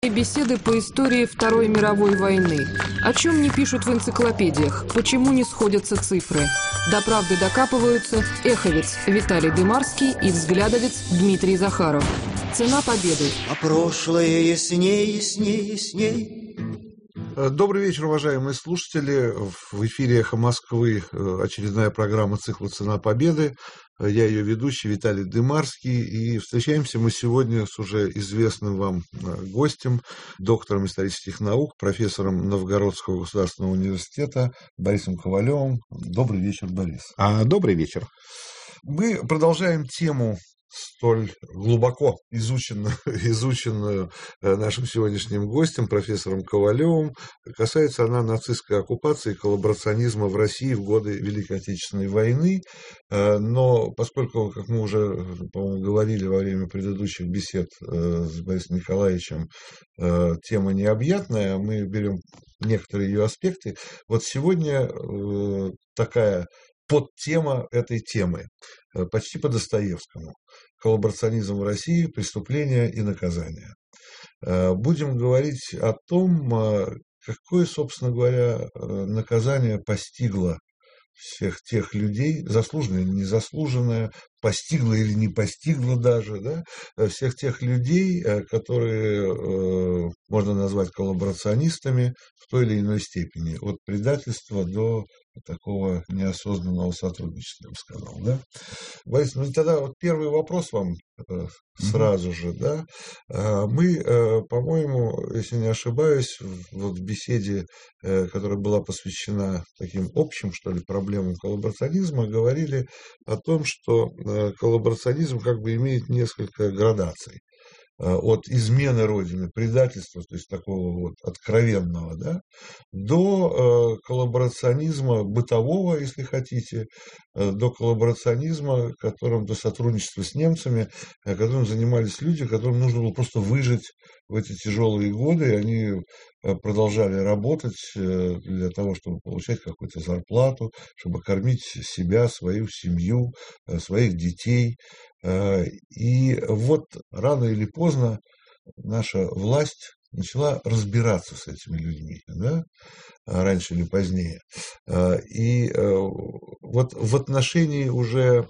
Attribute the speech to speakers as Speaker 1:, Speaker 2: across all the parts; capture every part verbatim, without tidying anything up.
Speaker 1: Беседы по истории Второй мировой войны. О чем не пишут в энциклопедиях, почему не сходятся цифры. До правды докапываются эховец Виталий Дымарский и взглядовец Дмитрий Захаров. Цена победы.
Speaker 2: А прошлое ясней, ясней, ясней.
Speaker 3: Добрый вечер, уважаемые слушатели. В эфире «Эхо Москвы» очередная программа цикла «Цена победы». Я ее ведущий Виталий Дымарский. И встречаемся мы сегодня с уже известным вам гостем, доктором исторических наук, профессором Новгородского государственного университета Борисом Ковалевым. Добрый вечер, Борис.
Speaker 4: А, добрый вечер.
Speaker 3: Мы продолжаем тему, столь глубоко изученную, изученную нашим сегодняшним гостем, профессором Ковалевым. Касается она нацистской оккупации и коллаборационизма в России в годы Великой Отечественной войны. Но поскольку, как мы уже, по-моему, говорили во время предыдущих бесед с Борисом Николаевичем, тема необъятная, мы берем некоторые ее аспекты. Вот сегодня такая подтема этой темы, почти по Достоевскому. Коллаборационизм в России, преступления и наказания. Будем говорить о том, какое, собственно говоря, наказание постигло всех тех людей, заслуженное или незаслуженное, постигло или не постигло даже, да, всех тех людей, которые можно назвать коллаборационистами в той или иной степени, от предательства до такого неосознанного сотрудничества, я бы сказал, да. Борис, ну тогда вот первый вопрос вам сразу же, да. Мы, по-моему, если не ошибаюсь, вот в беседе, которая была посвящена таким общим, что ли, проблемам коллаборационизма, говорили о том, что коллаборационизм как бы имеет несколько градаций. От измены Родины, предательства, то есть такого вот откровенного, да, до э, коллаборационизма бытового, если хотите, э, до коллаборационизма, которым, до сотрудничества с немцами, э, которым занимались люди, которым нужно было просто выжить в эти тяжелые годы, и они э, продолжали работать э, для того, чтобы получать какую-то зарплату, чтобы кормить себя, свою семью, э, своих детей. И вот рано или поздно наша власть начала разбираться с этими людьми, да, раньше или позднее. И вот в отношении уже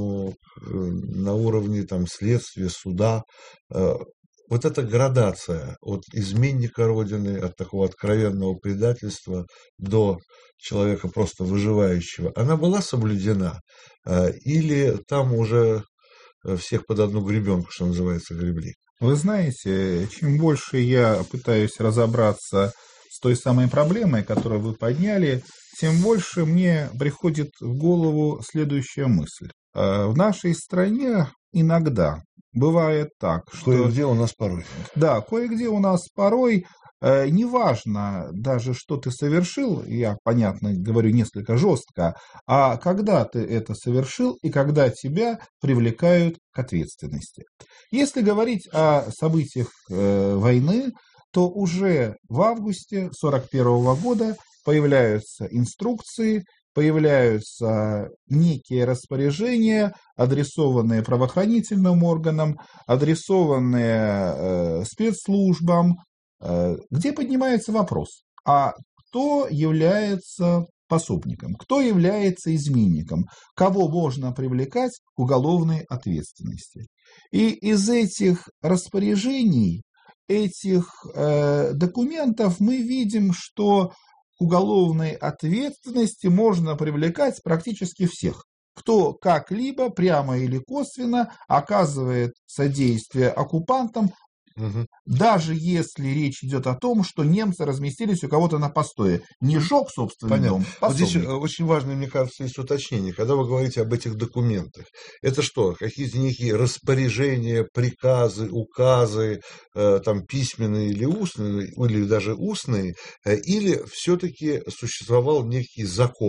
Speaker 3: на уровне там, следствия, суда, вот эта градация от изменника Родины, от такого откровенного предательства до человека просто выживающего, она была соблюдена? Или там уже всех под одну гребенку, что называется, гребли?
Speaker 4: Вы знаете, чем больше я пытаюсь разобраться с той самой проблемой, которую вы подняли, тем больше мне приходит в голову следующая мысль. В нашей стране иногда бывает так, что...
Speaker 3: Кое-где у нас порой.
Speaker 4: Да, кое-где у нас порой... Неважно даже, что ты совершил, я, понятно, говорю несколько жестко, а когда ты это совершил и когда тебя привлекают к ответственности. Если говорить о событиях э, войны, то уже в августе сорок первого года появляются инструкции, появляются некие распоряжения, адресованные правоохранительным органам, адресованные э, спецслужбам, где поднимается вопрос, а кто является пособником, кто является изменником, кого можно привлекать к уголовной ответственности. И из этих распоряжений, этих э, документов мы видим, что к уголовной ответственности можно привлекать практически всех, кто как-либо прямо или косвенно оказывает содействие оккупантам, угу. Даже если речь идет о том, что немцы разместились у кого-то на постое. Не жег собственный
Speaker 3: Понятно.
Speaker 4: дом,
Speaker 3: вот здесь очень важно, мне кажется, есть уточнение. Когда вы говорите об этих документах, это что? Какие-то некие распоряжения, приказы, указы, э, там письменные или устные, или даже устные, э, или все-таки существовал некий закон,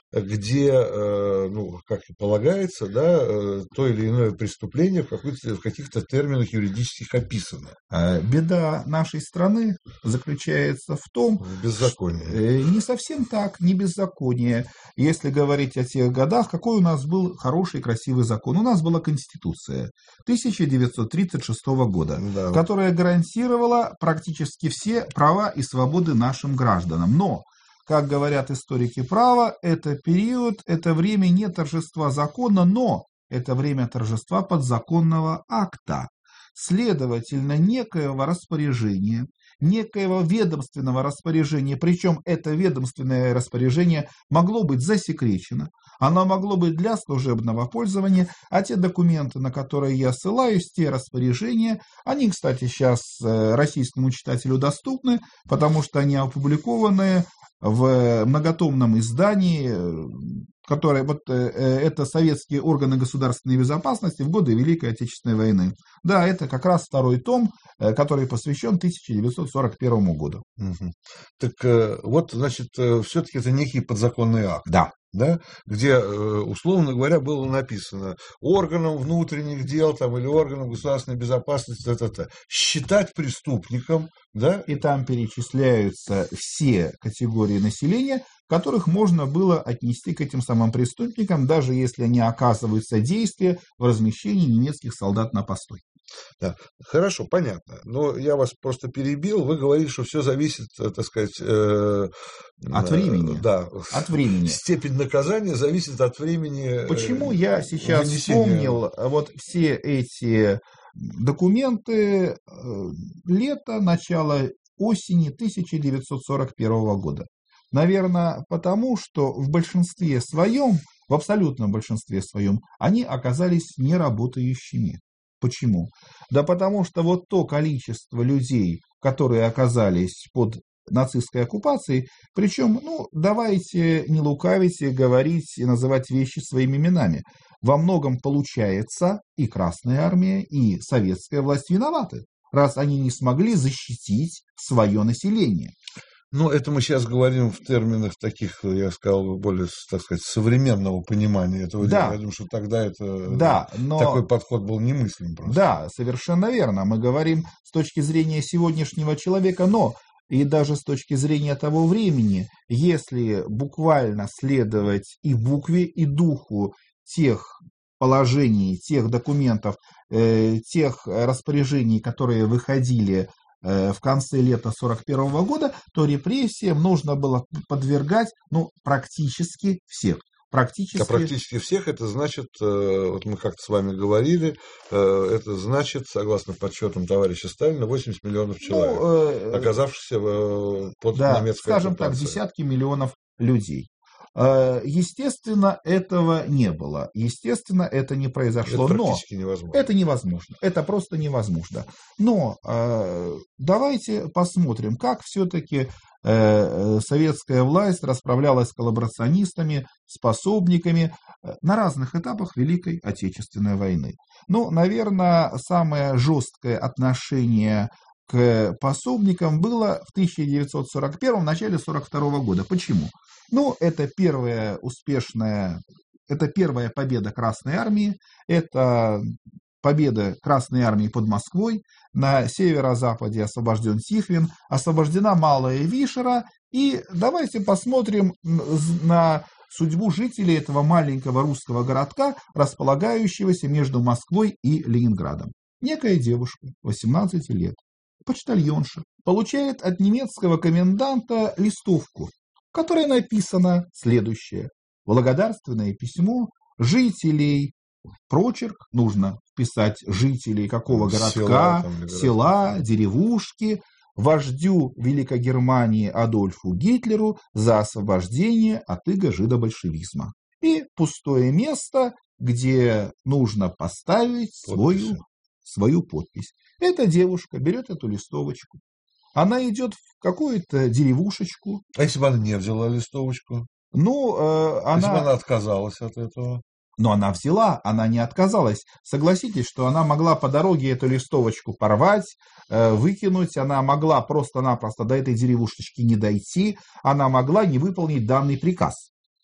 Speaker 3: где, ну, как и полагается, да, то или иное преступление в, в каких-то терминах юридических описано.
Speaker 4: Беда нашей страны заключается в том,
Speaker 3: беззаконие.
Speaker 4: Что, не совсем так, не беззаконие. Если говорить о тех годах, какой у нас был хороший, красивый закон. У нас была Конституция тысяча девятьсот тридцать шестого года, да, которая гарантировала практически все права и свободы нашим гражданам. Но, как говорят историки права, это период, это время не торжества закона, но это время торжества подзаконного акта. Следовательно, некоего распоряжения, некоего ведомственного распоряжения, причем это ведомственное распоряжение могло быть засекречено, оно могло быть для служебного пользования, а те документы, на которые я ссылаюсь, те распоряжения, они, кстати, сейчас российскому читателю доступны, потому что они опубликованы в многотомном издании, которое вот это советские органы государственной безопасности в годы Великой Отечественной войны. Да, это как раз второй том, который посвящен тысяча девятьсот сорок первому году.
Speaker 3: Угу. Так вот, значит, все-таки это некий подзаконный акт.
Speaker 4: Да.
Speaker 3: Да, где, условно говоря, было написано органам внутренних дел там, или органам государственной безопасности это-то, считать преступником. Да?
Speaker 4: И там перечисляются все категории населения, которых можно было отнести к этим самым преступникам, даже если они оказывают содействие в размещении немецких солдат на постой.
Speaker 3: Да, хорошо, понятно. Но я вас просто перебил. Вы говорили, что все зависит, так сказать, э,
Speaker 4: от времени.
Speaker 3: Э, да,
Speaker 4: от времени.
Speaker 3: Степень наказания зависит от времени.
Speaker 4: Почему я сейчас вынесения... вспомнил вот все эти документы лета, начала осени тысяча девятьсот сорок первого года? Наверное, потому что в большинстве своем, в абсолютном большинстве своем, они оказались неработающими. Почему? Да потому что вот то количество людей, которые оказались под нацистской оккупацией, причем, ну, давайте не лукавить и говорить и называть вещи своими именами. Во многом получается и Красная Армия, и советская власть виноваты, раз они не смогли защитить свое население.
Speaker 3: Ну, это мы сейчас говорим в терминах таких, я сказал, более, так сказать, современного понимания этого
Speaker 4: да.
Speaker 3: дела. Я думаю, что тогда это,
Speaker 4: да, но...
Speaker 3: такой подход был немыслим просто.
Speaker 4: Да, совершенно верно. Мы говорим с точки зрения сегодняшнего человека, но и даже с точки зрения того времени, если буквально следовать и букве, и духу тех положений, тех документов, э, тех распоряжений, которые выходили в конце лета сорок первого года, то репрессиям нужно было подвергать, ну, практически всех. Практически...
Speaker 3: А практически всех это значит, вот мы как-то с вами говорили, это значит, согласно подсчетам товарища Сталина, восемьдесят миллионов человек, ну, оказавшихся под
Speaker 4: да,
Speaker 3: немецкой
Speaker 4: скажем
Speaker 3: оккупацией.
Speaker 4: так, десятки миллионов людей. Естественно, этого не было. Естественно, это не произошло.
Speaker 3: Это практически
Speaker 4: но
Speaker 3: невозможно.
Speaker 4: Это невозможно. Это просто невозможно. Но э, давайте посмотрим, как все-таки э, советская власть расправлялась с коллаборационистами, с пособниками на разных этапах Великой Отечественной войны. Ну, наверное, самое жесткое отношение к пособникам было в тысяча девятьсот сорок первом, в начале сорок второго года. Почему? Ну, это первая успешная, это первая победа Красной Армии, это победа Красной Армии под Москвой, на северо-западе освобожден Тихвин, освобождена Малая Вишера, и давайте посмотрим на судьбу жителей этого маленького русского городка, располагающегося между Москвой и Ленинградом. Некая девушка, восемнадцати лет, почтальонша, получает от немецкого коменданта листовку, в которой написано следующее. Благодарственное письмо жителей, прочерк, нужно вписать жителей какого городка, села, там, села, деревушки, вождю Великой Германии Адольфу Гитлеру за освобождение от иго жидобольшевизма. И пустое место, где нужно поставить свою, свою подпись. Эта девушка берет эту листовочку. Она идет в какую-то деревушечку.
Speaker 3: А если бы она не взяла листовочку?
Speaker 4: Ну, э, она...
Speaker 3: Если бы она отказалась от этого?
Speaker 4: Но она взяла, она не отказалась. Согласитесь, что она могла по дороге эту листовочку порвать, э, выкинуть, она могла просто-напросто до этой деревушечки не дойти, она могла не выполнить данный приказ.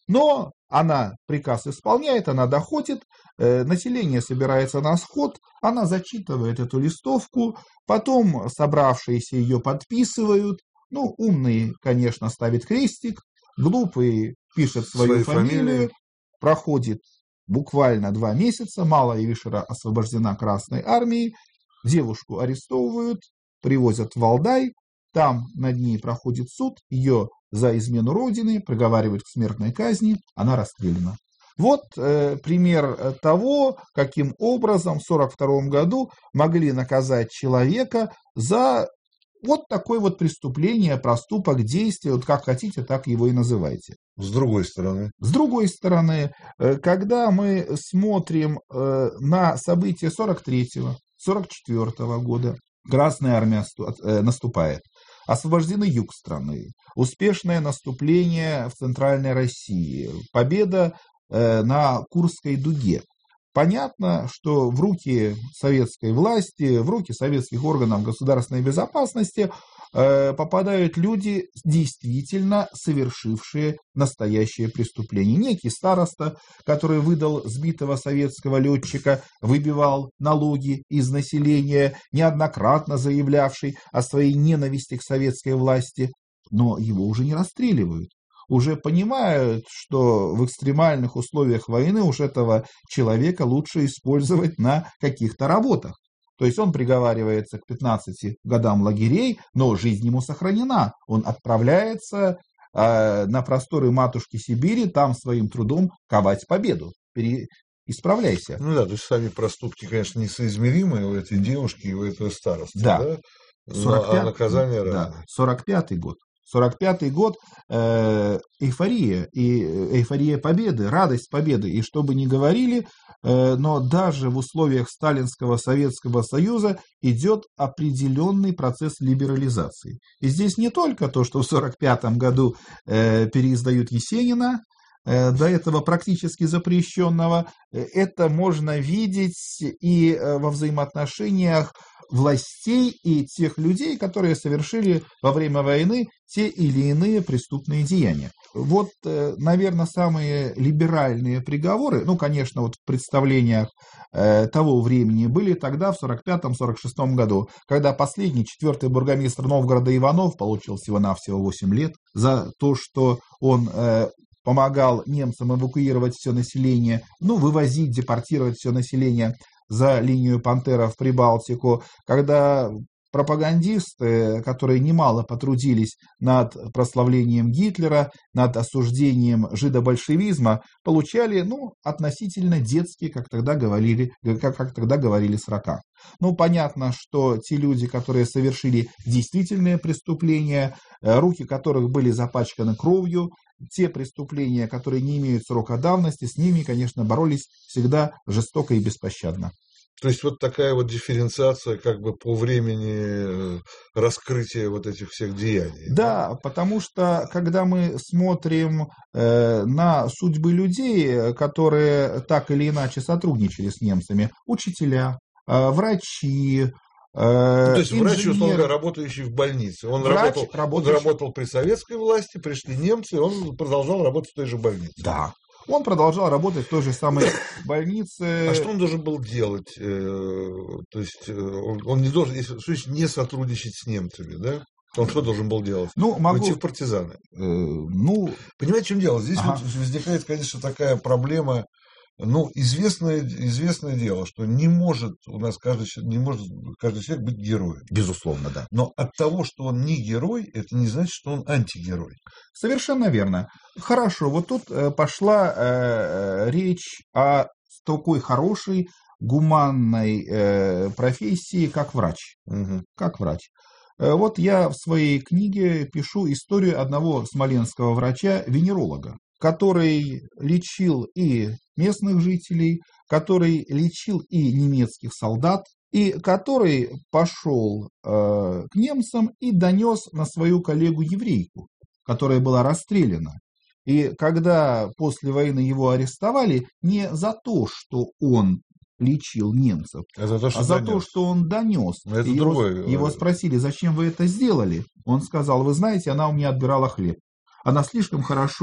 Speaker 4: Но она приказ исполняет, она доходит, э, население собирается на сход, она зачитывает эту листовку, потом собравшиеся ее подписывают. Ну, умный, конечно, ставит крестик, глупый пишет свою
Speaker 3: Свои
Speaker 4: фамилию,
Speaker 3: фамилии.
Speaker 4: проходит буквально два месяца, Малая Вишера освобождена Красной армией, девушку арестовывают, привозят в Валдай, там над ней проходит суд, ее за измену Родины приговаривают к смертной казни, она расстреляна. Вот э, пример того, каким образом в сорок втором году могли наказать человека за вот такое вот преступление, проступок, действие, вот как хотите, так его и называйте.
Speaker 3: С другой стороны.
Speaker 4: С другой стороны, э, когда мы смотрим э, на события сорок третьего, сорок четвёртого года, Красная армия э, наступает. Освобождены юг страны, успешное наступление в Центральной России, победа э, на Курской дуге. Понятно, что в руки советской власти, в руки советских органов государственной безопасности э, попадают люди, действительно совершившие настоящее преступление. Некий староста, который выдал сбитого советского летчика, выбивал налоги из населения, неоднократно заявлявший о своей ненависти к советской власти, но его уже не расстреливают. Уже понимают, что в экстремальных условиях войны уж этого человека лучше использовать на каких-то работах. То есть он приговаривается к пятнадцати годам лагерей, но жизнь ему сохранена. Он отправляется э, на просторы матушки Сибири, там своим трудом ковать победу. Пере... Исправляйся.
Speaker 3: Ну да, то есть сами проступки, конечно, несоизмеримые у этой девушки и у этого староста.
Speaker 4: Да.
Speaker 3: Да?
Speaker 4: сорок пятый,
Speaker 3: а наказание
Speaker 4: да,
Speaker 3: разное.
Speaker 4: сорок пятый год. сорок пятый год, э, эйфория, и эйфория победы, радость победы. И что бы ни говорили, э, но даже в условиях Сталинского Советского Союза идет определенный процесс либерализации. И здесь не только то, что в сорок пятом году э, переиздают Есенина, э, до этого практически запрещенного, это можно видеть и э, во взаимоотношениях властей и тех людей, которые совершили во время войны те или иные преступные деяния. Вот, наверное, самые либеральные приговоры, ну, конечно, вот в представлениях э, того времени были тогда, в сорок пятом — сорок шестом году, когда последний, четвертый бургомистр Новгорода Иванов получил всего-навсего восемь лет за то, что он э, помогал немцам эвакуировать все население, ну, вывозить, депортировать все население за линию Пантера в Прибалтику, когда пропагандисты, которые немало потрудились над прославлением Гитлера, над осуждением жидобольшевизма, получали, ну, относительно детские, как тогда говорили, как, как тогда говорили, срока. Ну, понятно, что те люди, которые совершили действительные преступления, руки которых были запачканы кровью, те преступления, которые не имеют срока давности, с ними, конечно, боролись всегда жестоко и беспощадно.
Speaker 3: То есть вот такая вот дифференциация как бы по времени раскрытия вот этих всех деяний.
Speaker 4: Да, да? Потому что когда мы смотрим э, на судьбы людей, которые так или иначе сотрудничали с немцами, учителя, э, врачи,
Speaker 3: Ну, то есть
Speaker 4: инженер...
Speaker 3: врач, условно говоря, работающий в больнице. Он,
Speaker 4: врач,
Speaker 3: работал,
Speaker 4: работающий...
Speaker 3: он работал при советской власти, пришли немцы, и он продолжал работать в той же больнице.
Speaker 4: Да. Он продолжал работать в той же самой больнице.
Speaker 3: А что он должен был делать? То есть он не должен, если не сотрудничать с немцами, да? Он что должен был делать?
Speaker 4: Ну, могу...
Speaker 3: Уйти в партизаны.
Speaker 4: Э, ну...
Speaker 3: Понимаете, в чем дело? Здесь
Speaker 4: ага.
Speaker 3: вот возникает, конечно, такая проблема. Ну, известное, известное дело, что не может у нас каждый, не может каждый человек быть героем.
Speaker 4: Безусловно, да.
Speaker 3: Но от того, что он не герой, это не значит, что он антигерой.
Speaker 4: Совершенно верно. Хорошо, вот тут пошла э, речь о такой хорошей, гуманной э, профессии, как врач.
Speaker 3: Угу.
Speaker 4: Как врач. Вот я в своей книге пишу историю одного смоленского врача-венеролога, который лечил и местных жителей, который лечил и немецких солдат, и который пошел э, к немцам и донес на свою коллегу-еврейку, которая была расстреляна. И когда после войны его арестовали, не за то, что он лечил немцев,
Speaker 3: а за то, что,
Speaker 4: а за то, что он донес.
Speaker 3: Это
Speaker 4: его,
Speaker 3: другое.
Speaker 4: его спросили, зачем вы это сделали? Он сказал, вы знаете, она у меня отбирала хлеб. Она слишком хорошо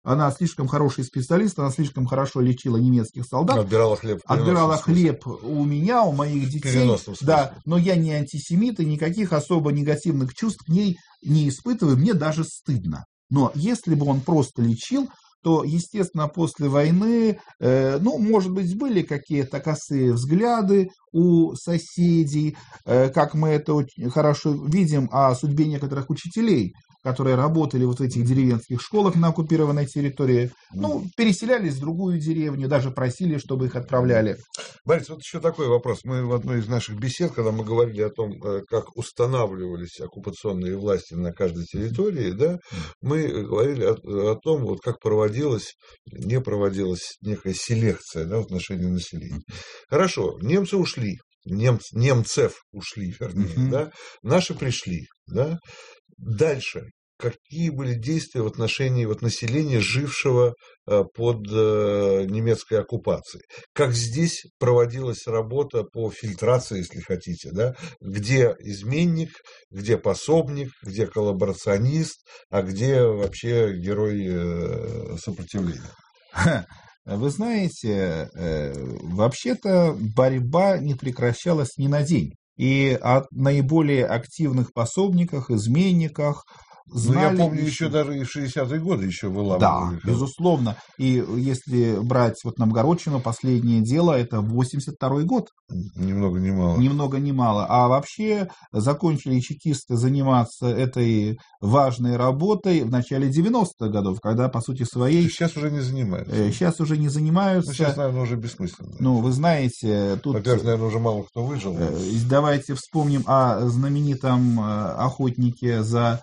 Speaker 4: она слишком хороший специалист, она слишком хорошо лечила немецких солдат.
Speaker 3: Отбирала хлеб.
Speaker 4: Отбирала хлеб у меня, у моих детей. Да, но я не антисемит и никаких особо негативных чувств к ней не испытываю, мне даже стыдно. Но если бы он просто лечил, то, естественно, после войны, э, ну, может быть, были какие-то косые взгляды у соседей, э, как мы это очень хорошо видим о судьбе некоторых учителей, которые работали вот в этих деревенских школах на оккупированной территории, ну, переселялись в другую деревню, даже просили, чтобы их отправляли.
Speaker 3: Борис, вот еще такой вопрос. Мы в одной из наших бесед, когда мы говорили о том, как устанавливались оккупационные власти на каждой территории, да, мы говорили о, о том, вот как проводилась, не проводилась некая селекция, да, в отношении населения. Хорошо, немцы ушли, немц, немцев ушли, вернее, uh-huh. да, наши пришли, да. Дальше. Какие были действия в отношении вот, населения, жившего э, под э, немецкой оккупацией? Как здесь проводилась работа по фильтрации, если хотите, да? Где изменник, где пособник, где коллаборационист, а где вообще герой э, сопротивления?
Speaker 4: Вы знаете, э, вообще-то борьба не прекращалась ни на день. И о наиболее активных пособниках, изменниках знали...
Speaker 3: Ну, я помню, еще даже и в шестидесятые годы еще выламывали.
Speaker 4: Да, безусловно. И если брать вот Новгородчину, последнее дело, это восемьдесят второй год.
Speaker 3: Ни много ни мало.
Speaker 4: Ни много ни мало. А вообще закончили чекисты заниматься этой важной работой в начале девяностых годов, когда, по сути своей...
Speaker 3: Сейчас уже не занимаются.
Speaker 4: Сейчас уже не занимаются.
Speaker 3: Ну, сейчас, наверное, уже бессмысленно.
Speaker 4: Ну, вы знаете... Тут...
Speaker 3: Во-первых, наверное, уже мало кто выжил.
Speaker 4: Давайте вспомним о знаменитом охотнике за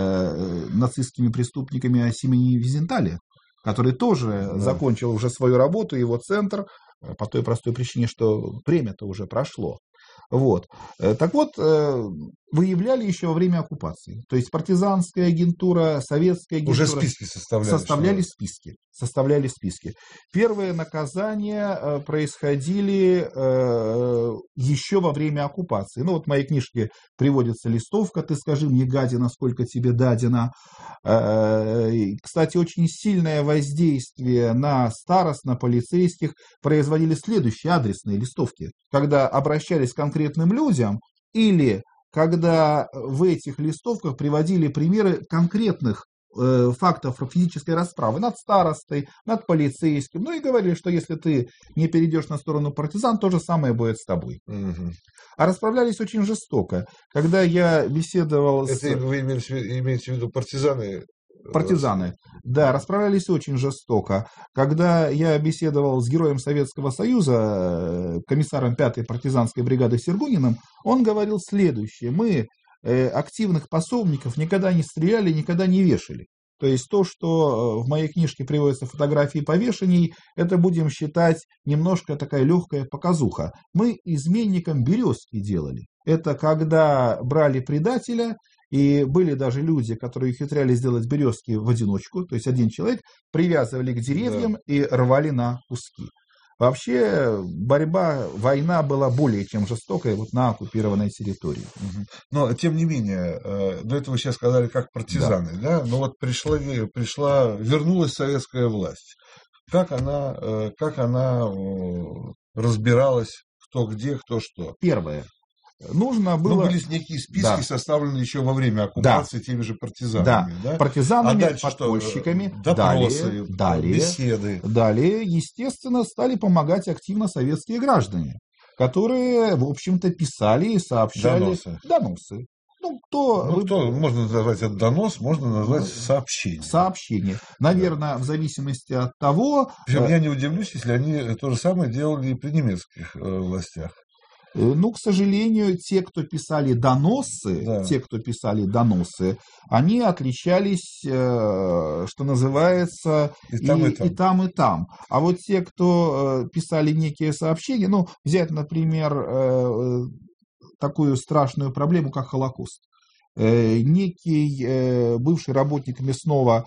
Speaker 4: э, нацистскими преступниками Симоне Визентале, который тоже да. закончил уже свою работу, его центр, по той простой причине, что время-то уже прошло. Вот. Так вот, выявляли еще во время оккупации. То есть партизанская агентура, советская агентура...
Speaker 3: Уже списки составляли.
Speaker 4: Составляли что? списки. Составляли списки. Первые наказания происходили еще во время оккупации. Ну, вот в моей книжке приводится листовка «Ты скажи мне, гадина, сколько тебе дадено». Кстати, очень сильное воздействие на старост, на полицейских производили следующие адресные листовки. Когда обращались к конкретным людям или когда в этих листовках приводили примеры конкретных э, фактов физической расправы над старостой, над полицейским. Ну и говорили, что если ты не перейдешь на сторону партизан, то же самое будет с тобой. Угу. А расправлялись очень жестоко. Когда я беседовал
Speaker 3: Это
Speaker 4: с...
Speaker 3: Это вы имеете, имеете в виду партизаны?
Speaker 4: Партизаны, да, расправлялись очень жестоко. Когда я беседовал с героем Советского Союза, комиссаром пятой партизанской бригады Сергуниным, он говорил следующее. Мы э, активных пособников никогда не стреляли, никогда не вешали. То есть то, что в моей книжке приводятся фотографии повешений, это будем считать немножко такая легкая показуха. Мы изменникам березки делали. Это когда брали предателя, и были даже люди, которые ухитрялись сделать березки в одиночку, то есть один человек, привязывали к деревьям да. и рвали на куски. Вообще борьба, война была более чем жестокая вот на оккупированной территории.
Speaker 3: Но, тем не менее, до этого сейчас сказали, как партизаны, да? да? Но вот пришла, пришла, вернулась советская власть. Как она, как она разбиралась, кто где, кто что?
Speaker 4: Первое. Нужно было...
Speaker 3: Ну, были некие списки, да. составленные еще во время оккупации да. теми же партизанами.
Speaker 4: Да,
Speaker 3: да?
Speaker 4: партизанами,
Speaker 3: а
Speaker 4: подпольщиками.
Speaker 3: Допросы,
Speaker 4: далее,
Speaker 3: беседы.
Speaker 4: Далее, естественно, стали помогать активно советские граждане, которые, в общем-то, писали и сообщали...
Speaker 3: Доносы.
Speaker 4: Доносы. Ну, кто...
Speaker 3: Ну, кто, можно назвать это донос, можно назвать сообщение.
Speaker 4: Сообщение. Наверное, да. в зависимости от того...
Speaker 3: Причем я не удивлюсь, если они то же самое делали и при немецких властях.
Speaker 4: Ну, к сожалению, те, кто писали доносы, да. те, кто писали доносы, они отличались, что называется,
Speaker 3: и там и,
Speaker 4: и,
Speaker 3: там.
Speaker 4: и там, и там. А вот те, кто писали некие сообщения, ну, взять, например, такую страшную проблему, как Холокост. Некий бывший работник мясного,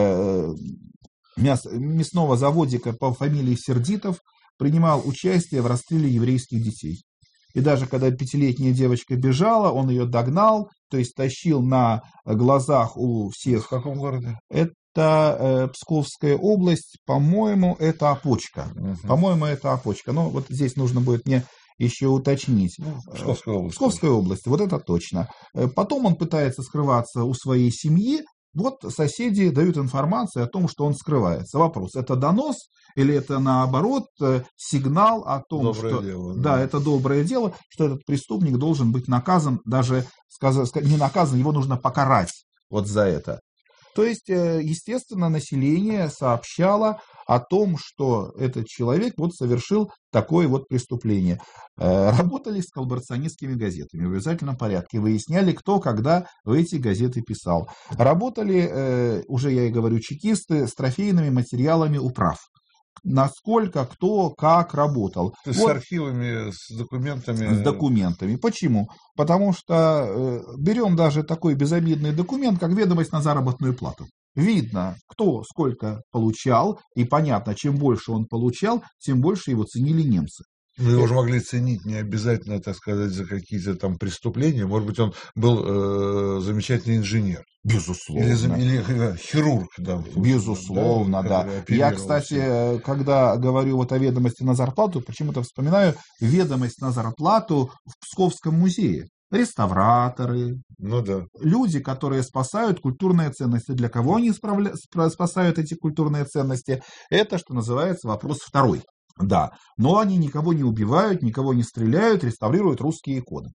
Speaker 4: мясного заводика по фамилии Сердитов принимал участие в расстреле еврейских детей. И даже когда пятилетняя девочка бежала, он ее догнал, то есть тащил на глазах у всех.
Speaker 3: В каком городе?
Speaker 4: Это это э, Псковская область, по-моему, это Опочка.
Speaker 3: Угу.
Speaker 4: По-моему, это Опочка. Но вот здесь нужно будет мне еще уточнить.
Speaker 3: Ну, Псковская область.
Speaker 4: Псковская область, вот это точно. Потом он пытается скрываться у своей семьи. Вот соседи дают информацию о том, что он скрывается. Вопрос, это донос или это наоборот сигнал о том,
Speaker 3: доброе
Speaker 4: что
Speaker 3: дело,
Speaker 4: да,
Speaker 3: да.
Speaker 4: это доброе дело, что этот преступник должен быть наказан, даже сказать, не наказан, его нужно покарать вот за это. То есть, естественно, население сообщало о том, что этот человек вот совершил такое вот преступление. Работали с коллаборационистскими газетами в обязательном порядке, выясняли, кто когда в эти газеты писал. Работали, уже я и говорю, чекисты с трофейными материалами управ. Насколько, кто, как работал.
Speaker 3: То есть вот, с архивами, с документами.
Speaker 4: С документами. Почему? Потому что э, берем даже такой безобидный документ, как ведомость на заработную плату. Видно, кто сколько получал, и понятно, чем больше он получал, тем больше его ценили немцы.
Speaker 3: Ну, его же могли ценить не обязательно, так сказать, за какие-то там преступления. Может быть, он был э, замечательный инженер.
Speaker 4: Безусловно.
Speaker 3: Или, или хирург, да.
Speaker 4: Безусловно, да. да. Я, кстати, все. когда говорю вот о ведомости на зарплату, почему-то вспоминаю ведомость на зарплату в Псковском музее. Реставраторы,
Speaker 3: ну, да.
Speaker 4: люди, которые спасают культурные ценности. Для кого они справля... спасают эти культурные ценности? Это, что называется, вопрос второй. Да, но они никого не убивают, никого не стреляют, реставрируют русские иконы.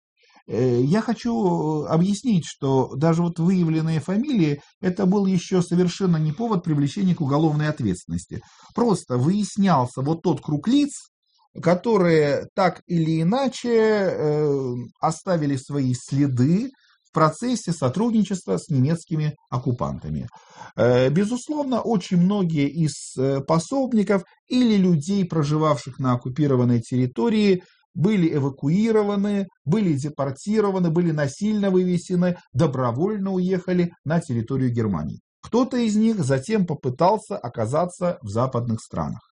Speaker 4: Я хочу объяснить, что даже вот выявленные фамилии, это был еще совершенно не повод привлечения к уголовной ответственности. Просто выяснялся вот тот круг лиц, которые так или иначе оставили свои следы в процессе сотрудничества с немецкими оккупантами. Безусловно, очень многие из пособников или людей, проживавших на оккупированной территории, были эвакуированы, были депортированы, были насильно вывезены, добровольно уехали на территорию Германии. Кто-то из них затем попытался оказаться в западных странах.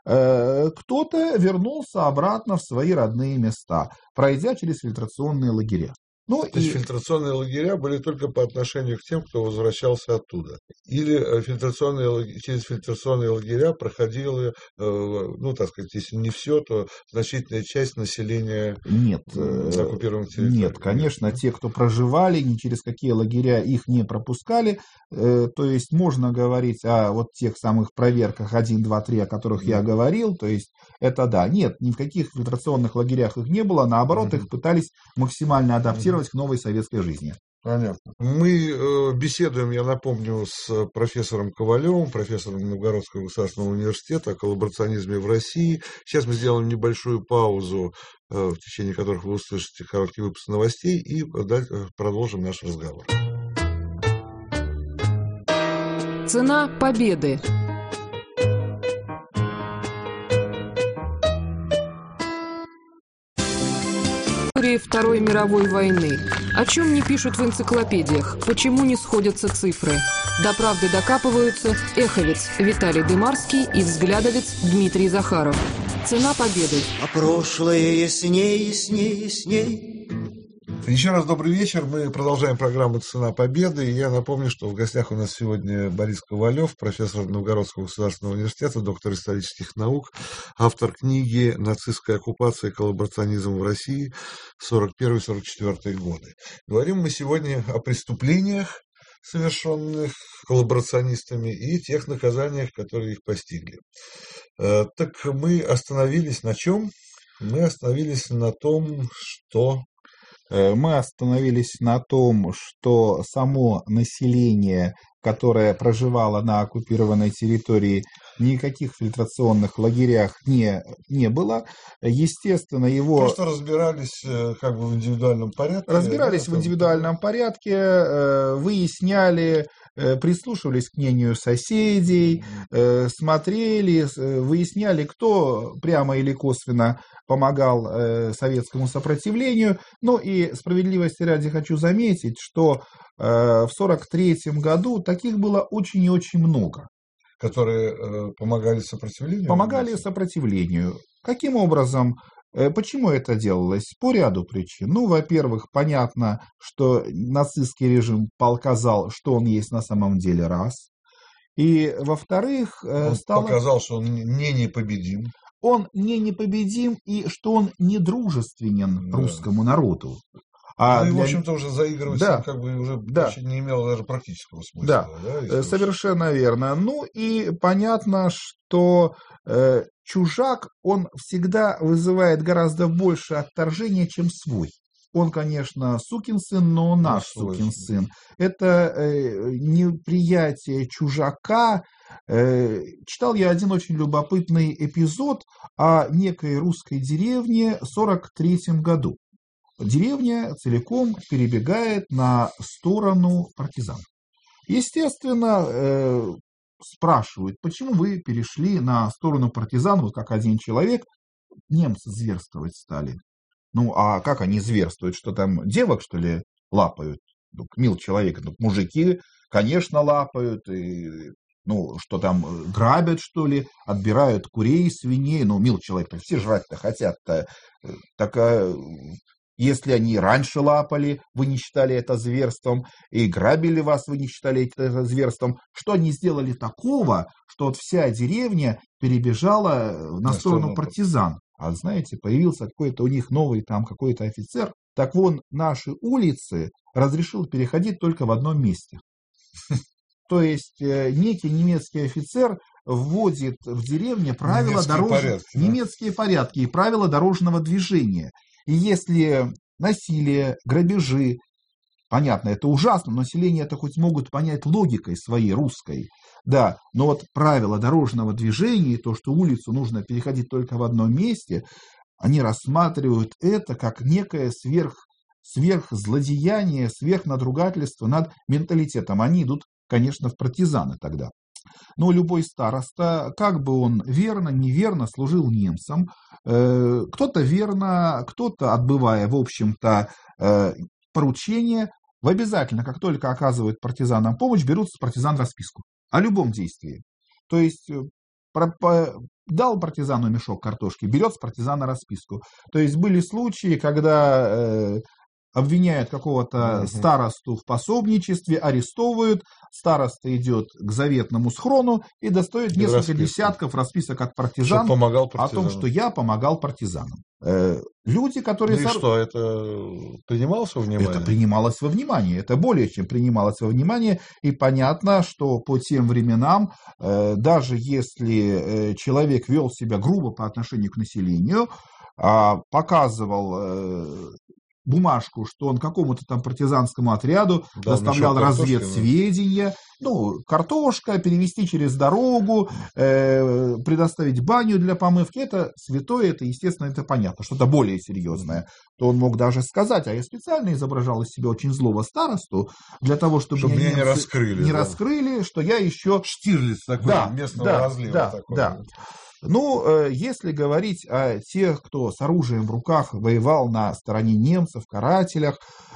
Speaker 4: Кто-то вернулся обратно в свои родные места, пройдя через фильтрационные лагеря. Ну,
Speaker 3: То и... есть фильтрационные лагеря были только по отношению к тем, кто возвращался оттуда. Или фильтрационные, через фильтрационные лагеря проходила, ну, так сказать, если не все, то значительная часть населения
Speaker 4: нет,
Speaker 3: оккупированных территорий.
Speaker 4: Нет, конечно, нет. Те, кто проживали, ни через какие лагеря их не пропускали. То есть можно говорить о вот тех самых проверках один, два, три, о которых я говорил. То есть это да, нет, ни в каких фильтрационных лагерях их не было. Наоборот, mm-hmm. их пытались максимально адаптировать к новой советской жизни.
Speaker 3: Понятно. Мы э, беседуем, я напомню, с профессором Ковалевым, профессором Новгородского государственного университета о коллаборационизме в России. Сейчас мы сделаем небольшую паузу, э, в течение которых вы услышите короткий выпуск новостей, и э, продолжим наш разговор.
Speaker 1: Цена победы. Второй мировой войны. О чем не пишут в энциклопедиях? Почему не сходятся цифры? До правды докапываются эховец Виталий Дымарский и взглядовец Дмитрий Захаров. Цена победы.
Speaker 2: А прошлое ясней, ясней, ясней.
Speaker 3: Еще раз добрый вечер. Мы продолжаем программу «Цена победы». И я напомню, что в гостях у нас сегодня Борис Ковалев, профессор Новгородского государственного университета, доктор исторических наук, автор книги «Нацистская оккупация и коллаборационизм в России сорок первый — сорок четвёртый годы». Говорим мы сегодня о преступлениях, совершенных коллаборационистами, и тех наказаниях, которые их постигли. Так мы остановились на чем? Мы остановились на том, что...
Speaker 4: Мы остановились на том, что само население, которое проживало на оккупированной территории, никаких фильтрационных лагерях не, не было. Естественно, его...
Speaker 3: Просто разбирались как бы в индивидуальном порядке.
Speaker 4: Разбирались да, в индивидуальном там... порядке, выясняли, прислушивались к мнению соседей, смотрели, выясняли, кто прямо или косвенно помогал советскому сопротивлению. Ну и справедливости ради хочу заметить, что в сорок третьем году таких было очень и очень много.
Speaker 3: Которые э, помогали сопротивлению?
Speaker 4: Помогали сопротивлению. Каким образом? Э, почему это делалось? По ряду причин. Ну, во-первых, понятно, что нацистский режим показал, что он есть на самом деле, раз. И, во-вторых,
Speaker 3: Он
Speaker 4: стало...
Speaker 3: показал, что он не непобедим.
Speaker 4: Он не непобедим, и что он недружественен
Speaker 3: Да.
Speaker 4: русскому народу.
Speaker 3: А
Speaker 4: А
Speaker 3: ну, и,
Speaker 4: для...
Speaker 3: в общем-то, уже заигрывать
Speaker 4: да.
Speaker 3: как бы уже
Speaker 4: да.
Speaker 3: почти не имело даже практического смысла.
Speaker 4: Да,
Speaker 3: Да,
Speaker 4: совершенно верно. Ну и понятно, что э, чужак, он всегда вызывает гораздо больше отторжения, чем свой. Он, конечно, сукин сын, но наш
Speaker 3: ну,
Speaker 4: сукин сын. Это э, неприятие чужака. Э, читал я один очень любопытный эпизод о некой русской деревне в сорок третьем году. Деревня целиком перебегает на сторону партизан. Естественно, э, спрашивают, почему вы перешли на сторону партизан, вот как один человек, немцы зверствовать стали. Ну, а как они зверствуют? Что там, девок, что ли, лапают? Ну, мил человек, ну, мужики, конечно, лапают, и, ну, что там, грабят, что ли, отбирают курей, свиней, ну, мил человек, все жрать-то хотят-то. Так, а, если они раньше лапали, вы не считали это зверством, и грабили вас, вы не считали это зверством, что они сделали такого, что вот вся деревня перебежала на, на сторону партизан? А знаете, появился какой-то у них новый там какой-то офицер, так вон наши улицы разрешил переходить только в одном месте. То есть некий немецкий офицер вводит в деревне правила дорожного... немецкие порядки и правила дорожного движения. И если насилие, грабежи, понятно, это ужасно, но население это хоть могут понять логикой своей русской, да, но вот правила дорожного движения и то, что улицу нужно переходить только в одном месте, они рассматривают это как некое сверх, сверхзлодеяние, сверхнадругательство над менталитетом. Они идут, конечно, в партизаны тогда. Но любой староста, как бы он верно, неверно служил немцам, э, кто-то верно, кто-то, отбывая, в общем-то, э, поручение, в обязательно, как только оказывают партизанам помощь, берут с партизан расписку о любом действии. То есть про, по, дал партизану мешок картошки, берет с партизана расписку. То есть были случаи, когда э, обвиняют какого-то угу. старосту в пособничестве, арестовывают, староста идет к заветному схрону и достает и несколько расписку. десятков расписок от партизан
Speaker 3: помогал
Speaker 4: о том, что я помогал партизанам. Э, люди, которые...
Speaker 3: Ну и что, это принималось во внимание?
Speaker 4: Это принималось во внимание, это более чем принималось во внимание, и понятно, что по тем временам, э, даже если э, человек вел себя грубо по отношению к населению, э, показывал... Э, бумажку, что он какому-то там партизанскому отряду да, доставлял разведсведения, ну, картошка, перевести через дорогу, э, предоставить баню для помывки, это святое, это, естественно, это понятно, что-то более серьезное. То он мог даже сказать, а я специально изображал из себя очень злого старосту, для того, чтобы,
Speaker 3: чтобы меня не раскрыли,
Speaker 4: не
Speaker 3: да.
Speaker 4: раскрыли, что я еще...
Speaker 3: Штирлиц такой, да, местного
Speaker 4: да,
Speaker 3: разлива.
Speaker 4: Да,
Speaker 3: такой.
Speaker 4: да. Ну, если говорить о тех, кто с оружием в руках воевал на стороне немцев, карателях,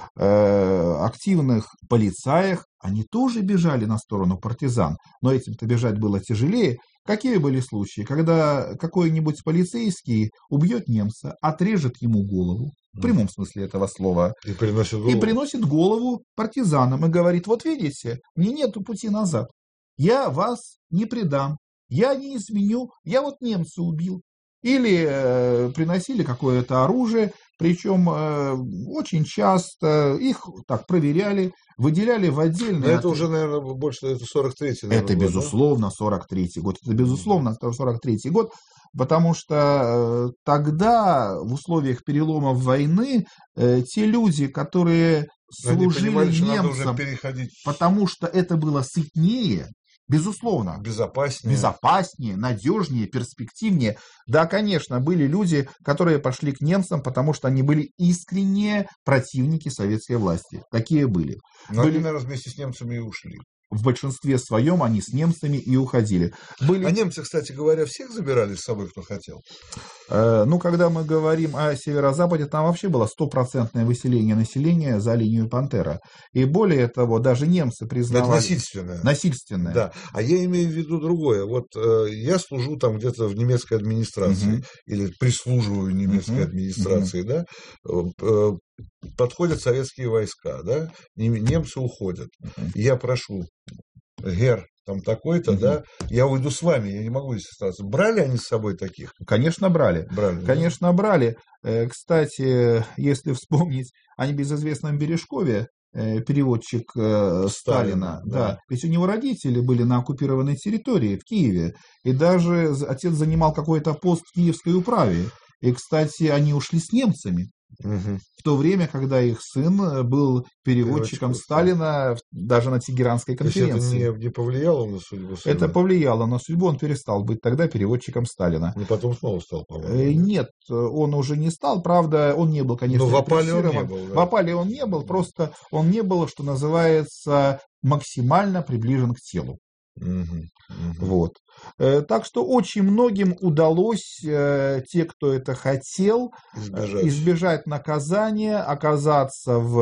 Speaker 4: активных полицаях, они тоже бежали на сторону партизан, но этим-то бежать было тяжелее. Какие были случаи, когда какой-нибудь полицейский убьет немца, отрежет ему голову, в прямом смысле этого слова,
Speaker 3: и приносит голову,
Speaker 4: и приносит голову партизанам и говорит, вот видите, мне нету пути назад, я вас не предам. Я не изменю, я вот немца убил. Или э, приносили какое-то оружие, причем э, очень часто их так проверяли, выделяли в отдельные...
Speaker 3: Но это уже, наверное, больше, это сорок третий, наверное,
Speaker 4: Это,
Speaker 3: год,
Speaker 4: безусловно, сорок третий год. Это, безусловно, сорок третий год, потому что э, тогда, в условиях переломов войны, э, те люди, которые служили понимали, немцам, потому что это было сытнее, безусловно.
Speaker 3: Безопаснее.
Speaker 4: Безопаснее, надежнее, перспективнее. Да, конечно, были люди, которые пошли к немцам, потому что они были искренние противники советской власти. Такие были.
Speaker 3: Но
Speaker 4: были...
Speaker 3: они, наверное, вместе с немцами и ушли.
Speaker 4: В большинстве своем они с немцами и уходили. Были...
Speaker 3: А немцы, кстати говоря, всех забирали с собой, кто хотел?
Speaker 4: Э, ну, когда мы говорим о северо-западе, там вообще было стопроцентное выселение населения за линию Пантера. И более того, даже немцы признавали...
Speaker 3: Это насильственное.
Speaker 4: Насильственное.
Speaker 3: Да. А я имею в виду другое. Вот э, я служу там где-то в немецкой администрации, угу. или прислуживаю немецкой угу. администрации, угу. да, э, подходят советские войска, да, немцы уходят. Uh-huh. Я прошу, гер там такой-то,
Speaker 4: Мгм.
Speaker 3: да, я уйду с вами, я не могу здесь остаться. Брали они с собой таких?
Speaker 4: Конечно, брали.
Speaker 3: Брали, да?
Speaker 4: Конечно, брали. Э, Кстати, если вспомнить о небезызвестном Бережкове, э, переводчик э,
Speaker 3: Сталина,
Speaker 4: Сталина,
Speaker 3: да.
Speaker 4: да, ведь у него родители были на оккупированной территории, в Киеве, и даже з- отец занимал какой-то пост в Киевской управе. И, кстати, они ушли с немцами.
Speaker 3: Мгм.
Speaker 4: В то время, когда их сын э, был переводчиком
Speaker 3: Переводчиком
Speaker 4: Сталина в- даже на Тегеранской
Speaker 3: То есть это
Speaker 4: конференции.
Speaker 3: не, не повлияло на судьбу сына?
Speaker 4: Это повлияло на судьбу, он перестал быть тогда переводчиком Сталина.
Speaker 3: И потом снова стал,
Speaker 4: Э,
Speaker 3: по-моему.
Speaker 4: Нет, он уже не стал, правда, он не был, конечно,
Speaker 3: Но в опале он не
Speaker 4: репрессирован.
Speaker 3: был, да.
Speaker 4: В опале он не был, просто он не был, что называется, максимально приближен к телу.
Speaker 3: Мгм, мгм.
Speaker 4: Вот. Э, Так что очень многим удалось, э, те, кто это хотел, э,
Speaker 3: Избежать.
Speaker 4: избежать наказания, оказаться в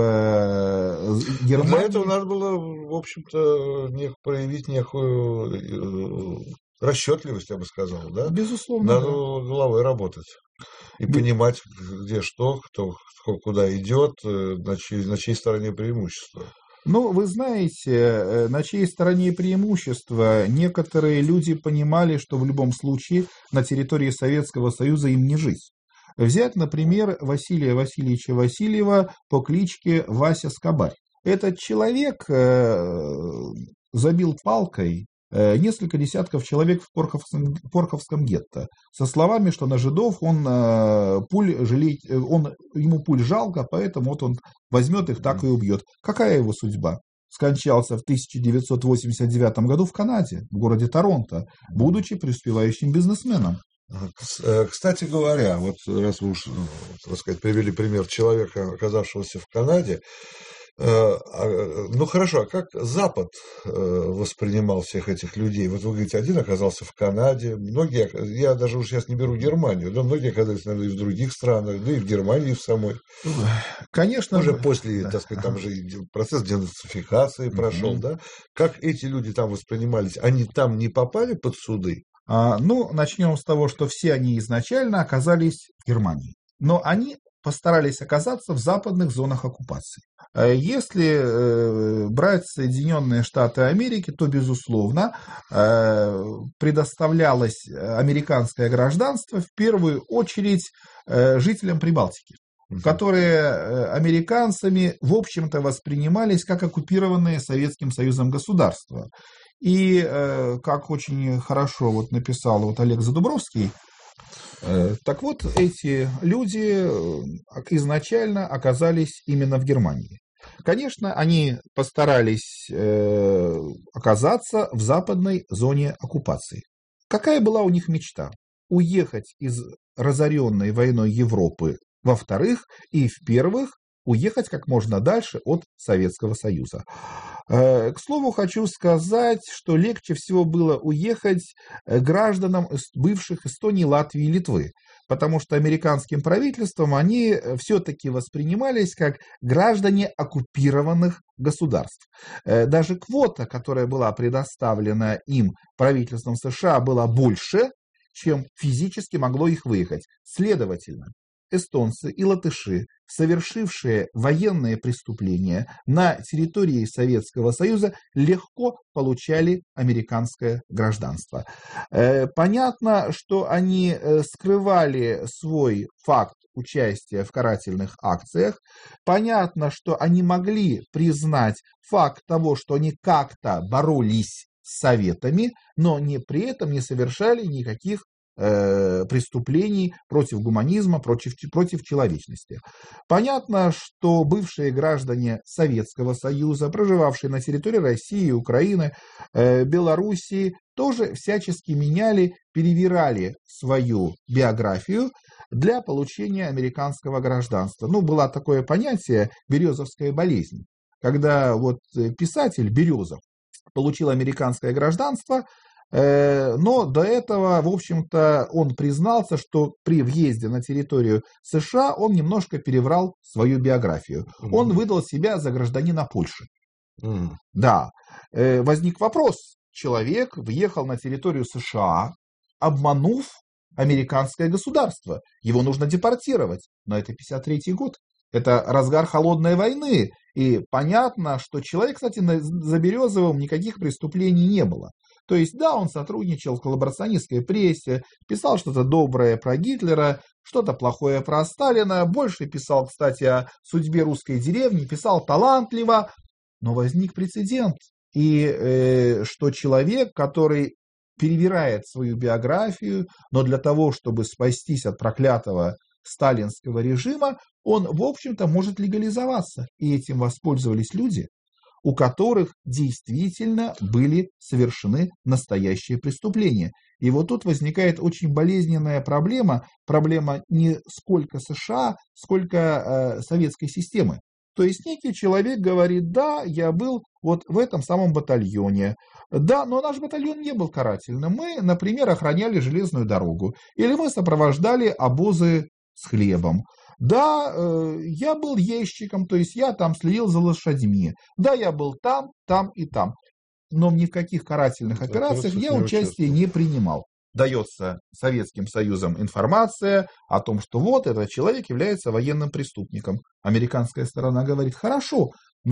Speaker 4: э,
Speaker 3: Но
Speaker 4: Германии.
Speaker 3: для этого надо было, в общем-то, нек- проявить некую э, расчетливость, я бы сказал, да?
Speaker 4: Безусловно,
Speaker 3: Надо
Speaker 4: да.
Speaker 3: головой работать и
Speaker 4: Бе-
Speaker 3: понимать, где что, кто, кто куда идет, э, на чьей, на чьей стороне преимущество.
Speaker 4: Ну, вы знаете, э, на чьей стороне преимущество? Некоторые люди понимали, что в любом случае на территории Советского Союза им не жить. Взять, например, Василия Васильевича Васильева по кличке Вася Скобарь. Этот человек э, забил палкой э, несколько десятков человек в Порховском, Порховском гетто со словами, что на жидов он э, пуль жалеть, э, он, ему пуль жалко, поэтому вот он возьмет их, так и убьет. Какая его судьба? Скончался в тысяча девятьсот восемьдесят девятом году в Канаде, в городе Торонто, будучи преуспевающим бизнесменом.
Speaker 3: Кс- э, Кстати говоря, вот раз вы уж, э, так сказать, привели пример человека, оказавшегося в Канаде, э, а, ну хорошо, а как Запад э, воспринимал всех этих людей? Вот вы говорите, один оказался в Канаде, многие, ока- я даже уж сейчас не беру Германию, да, многие оказались, наверное, и в других странах, да и в Германии в самой.
Speaker 4: Конечно,
Speaker 3: Уже
Speaker 4: мы-
Speaker 3: после,
Speaker 4: да.
Speaker 3: так сказать, там же и де- процесс денацификации прошел,
Speaker 4: Мгм.
Speaker 3: да? Как эти люди там воспринимались? Они там не попали под суды?
Speaker 4: А, ну, начнем с того, что все они изначально оказались в Германии. Но они постарались оказаться в западных зонах оккупации. Э, Если э, брать Соединенные Штаты Америки, то, безусловно, э, предоставлялось американское гражданство в первую очередь э, жителям Прибалтики,
Speaker 3: Мгм.
Speaker 4: которые э, американцами, в общем-то, воспринимались как оккупированные Советским Союзом государства. И, э, как очень хорошо вот написал вот Олег Задубровский, э, так вот, эти люди э, изначально оказались именно в Германии. Конечно, они постарались э, оказаться в западной зоне оккупации. Какая была у них мечта? Уехать из разоренной войной Европы, во-вторых, и в-первых, уехать как можно дальше от Советского Союза. Э, К слову, хочу сказать, что легче всего было уехать э, гражданам эс- бывших Эстонии, Латвии и Литвы, потому что американским правительством они все-таки воспринимались как граждане оккупированных государств. Э, Даже квота, которая была предоставлена им правительством США, была больше, чем физически могло их выехать. Следовательно, эстонцы и латыши, совершившие военные преступления на территории Советского Союза, легко получали американское гражданство. Э, Понятно, что они э, скрывали свой факт участия в карательных акциях. Понятно, что они могли признать факт того, что они как-то боролись с Советами, но не при этом не совершали никаких э, преступлений против гуманизма, против, против человечности. Понятно, что бывшие граждане Советского Союза, проживавшие на территории России, Украины, э, Белоруссии, тоже всячески меняли, перевирали свою биографию для получения американского гражданства. Ну, было такое понятие «березовская болезнь», когда вот писатель Березов получил американское гражданство, но до этого, в общем-то, он признался, что при въезде на территорию США он немножко переврал свою биографию.
Speaker 3: Мгм.
Speaker 4: Он выдал себя за гражданина Польши.
Speaker 3: Мгм.
Speaker 4: Да, Э, возник вопрос. Человек въехал на территорию США, обманув американское государство. Его нужно депортировать. Но это пятьдесят третий год. Это разгар холодной войны. И понятно, что человек, кстати, за Березовым никаких преступлений не было. То есть, да, он сотрудничал в коллаборационистской прессе, писал что-то доброе про Гитлера, что-то плохое про Сталина, больше писал, кстати, о судьбе русской деревни, писал талантливо, но возник прецедент. И э, что человек, который перевирает свою биографию, но для того, чтобы спастись от проклятого сталинского режима, он, в общем-то, может легализоваться. И этим воспользовались люди, у которых действительно были совершены настоящие преступления. И вот тут возникает очень болезненная проблема, проблема не сколько США, сколько э, советской системы. То есть некий человек говорит: да, я был вот в этом самом батальоне, да, но наш батальон не был карательным. Мы, например, охраняли железную дорогу, или мы сопровождали обозы с хлебом. Да, э, я был езчиком, то есть я там следил за лошадьми. Да, я был там, там и там. Но ни в каких карательных
Speaker 3: Да,
Speaker 4: операциях я
Speaker 3: не
Speaker 4: участия не принимал. Дается Советским Союзом информация о том, что вот этот человек является военным преступником. Американская сторона говорит: хорошо,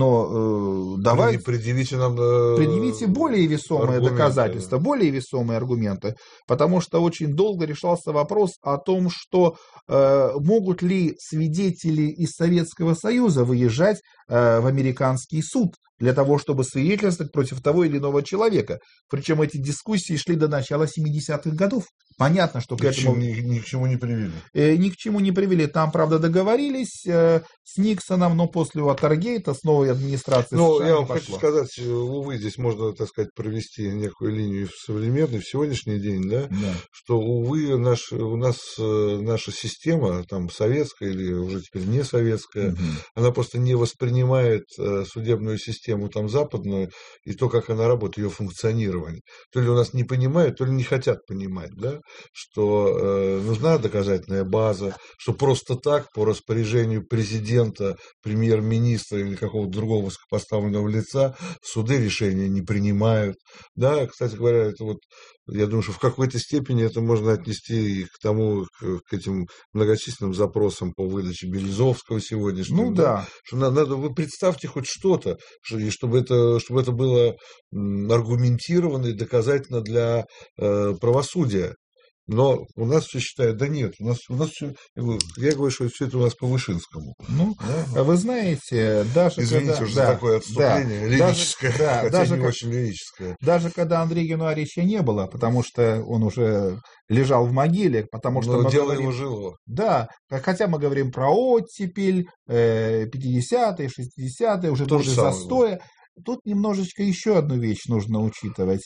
Speaker 4: но э, давайте
Speaker 3: предъявите нам э,
Speaker 4: предъявите более весомые
Speaker 3: аргументы,
Speaker 4: доказательства,
Speaker 3: да.
Speaker 4: более весомые аргументы, потому что очень долго решался вопрос о том, что э, могут ли свидетели из Советского Союза выезжать э, в американский суд для того, чтобы свидетельствовать против того или иного человека. Причем эти дискуссии шли до начала семидесятых годов. Понятно, что к
Speaker 3: Ни,
Speaker 4: этому...
Speaker 3: ни, ни к чему не привели.
Speaker 4: Э, ни к чему не привели. Там, правда, договорились э, с Никсоном, но после Уотергейта с новой администрацией
Speaker 3: Но
Speaker 4: США
Speaker 3: я
Speaker 4: не
Speaker 3: вам
Speaker 4: пошло.
Speaker 3: хочу сказать, увы, здесь можно, так сказать, провести некую линию в современный, в сегодняшний день, да,
Speaker 4: Да.
Speaker 3: что, увы, наш, у нас э, наша система, там, советская или уже теперь не советская,
Speaker 4: Мгм.
Speaker 3: она просто не воспринимает э, судебную систему там западную и то, как она работает, ее функционирование. То ли у нас не понимают, то ли не хотят понимать, да, что э, нужна доказательная база, что просто так по распоряжению президента, премьер-министра или какого-то другого высокопоставленного лица суды решения не принимают. Да, кстати говоря, это вот, я думаю, что в какой-то степени это можно отнести и к тому, к, к этим многочисленным запросам по выдаче Березовского сегодняшнего.
Speaker 4: Ну
Speaker 3: да,
Speaker 4: да.
Speaker 3: что надо, надо, вы представьте хоть что-то, что, и чтобы это, чтобы это было м, аргументированно и доказательно для э, правосудия. Но у нас все считают: да нет, у нас, у нас все, я говорю, я говорю, что все это у нас по Вышинскому.
Speaker 4: Ну,
Speaker 3: Да?
Speaker 4: вы знаете, даже
Speaker 3: Извините
Speaker 4: когда...
Speaker 3: уже
Speaker 4: да,
Speaker 3: за такое отступление,
Speaker 4: да,
Speaker 3: лирическое,
Speaker 4: даже, да,
Speaker 3: хотя
Speaker 4: даже,
Speaker 3: не
Speaker 4: как-
Speaker 3: очень лирическое.
Speaker 4: даже когда Андрея Януаревича не было, потому что он уже лежал в могиле, потому что
Speaker 3: Но
Speaker 4: мы
Speaker 3: дело
Speaker 4: говорим...
Speaker 3: его жило.
Speaker 4: Да, хотя мы говорим про оттепель, э, пятидесятые, шестидесятые, уже
Speaker 3: То
Speaker 4: годы
Speaker 3: же самое
Speaker 4: застоя. Тут немножечко еще одну вещь нужно учитывать.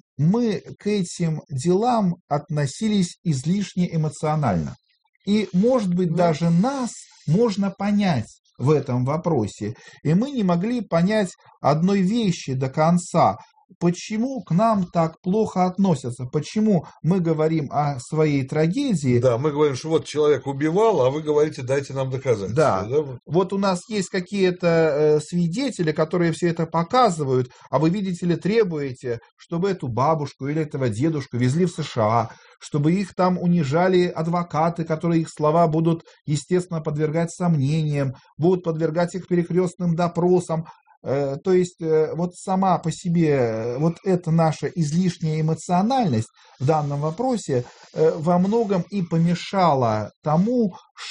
Speaker 4: Мы к этим делам относились излишне эмоционально. И, может быть,
Speaker 3: Да.
Speaker 4: даже нас можно понять в этом вопросе. И мы не могли понять одной вещи до конца. Почему к нам так плохо относятся? Почему мы говорим о своей трагедии?
Speaker 3: Да, мы говорим, что вот человек убивал, а вы говорите: дайте нам доказательства.
Speaker 4: Да. Вот у нас есть какие-то э, свидетели, которые все это показывают, а вы, видите ли, требуете, чтобы эту бабушку или этого дедушку везли в США, чтобы их там унижали адвокаты, которые их слова будут, естественно, подвергать сомнениям, будут подвергать их перекрестным допросам. Э, То есть э, вот сама по себе э, вот эта наша излишняя эмоциональность в данном вопросе э, во многом и помешала тому,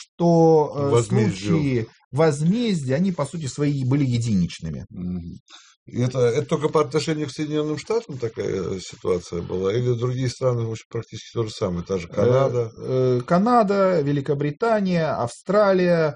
Speaker 4: что э,
Speaker 3: Возмездию.
Speaker 4: случаи возмездия, они по сути свои были единичными.
Speaker 3: Мгм. И Это, это только по отношению к Соединенным Штатам такая ситуация была? Или другие страны, в общем, практически то же самое? Та же Канада?
Speaker 4: Э, э, Канада, Великобритания, Австралия,